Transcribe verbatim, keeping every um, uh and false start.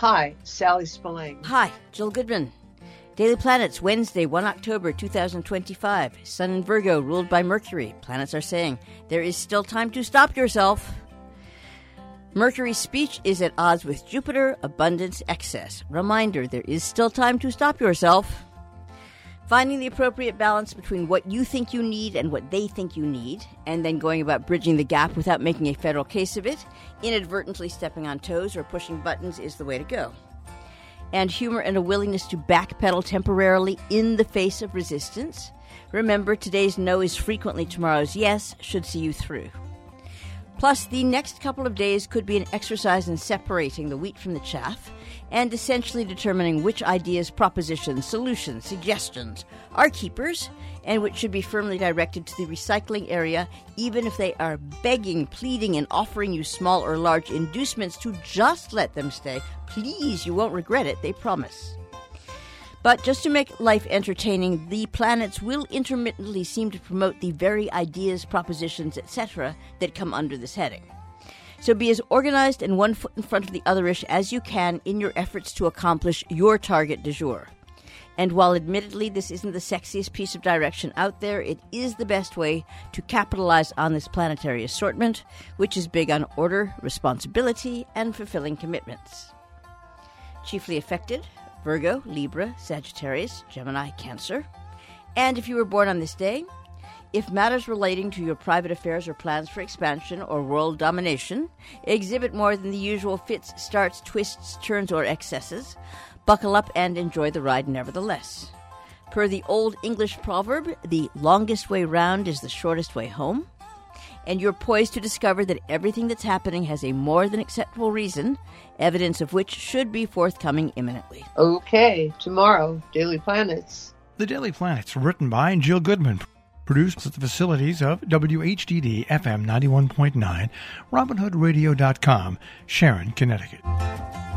Hi, Sally Spillane. Hi, Jill Goodman. Daily Planets, Wednesday, the first of October, twenty twenty-five. Sun in Virgo, ruled by Mercury. Planets are saying, there is still time to stop yourself. Mercury's speech is at odds with Jupiter, abundance, excess. Reminder, there is still time to stop yourself. Finding the appropriate balance between what you think you need and what they think you need, and then going about bridging the gap without making a federal case of it, inadvertently stepping on toes or pushing buttons is the way to go. And humor and a willingness to backpedal temporarily in the face of resistance. Remember, today's no is frequently tomorrow's yes should see you through. Plus, the next couple of days could be an exercise in separating the wheat from the chaff and essentially determining which ideas, propositions, solutions, suggestions are keepers and which should be firmly directed to the recycling area, even if they are begging, pleading, and offering you small or large inducements to just let them stay. Please, you won't regret it, they promise. But just to make life entertaining, the planets will intermittently seem to promote the very ideas, propositions, et cetera that come under this heading. So be as organized and one foot in front of the otherish as you can in your efforts to accomplish your target du jour. And while admittedly this isn't the sexiest piece of direction out there, it is the best way to capitalize on this planetary assortment, which is big on order, responsibility, and fulfilling commitments. Chiefly affected, Virgo, Libra, Sagittarius, Gemini, Cancer. And if you were born on this day, if matters relating to your private affairs or plans for expansion or world domination exhibit more than the usual fits, starts, twists, turns, or excesses, buckle up and enjoy the ride nevertheless. Per the old English proverb, the longest way round is the shortest way home. And you're poised to discover that everything that's happening has a more than acceptable reason, evidence of which should be forthcoming imminently. Okay, tomorrow, Daily Planets. The Daily Planets, written by Jill Goodman, produced at the facilities of W H D D F M ninety-one point nine, Robin Hood Radio dot com, Sharon, Connecticut.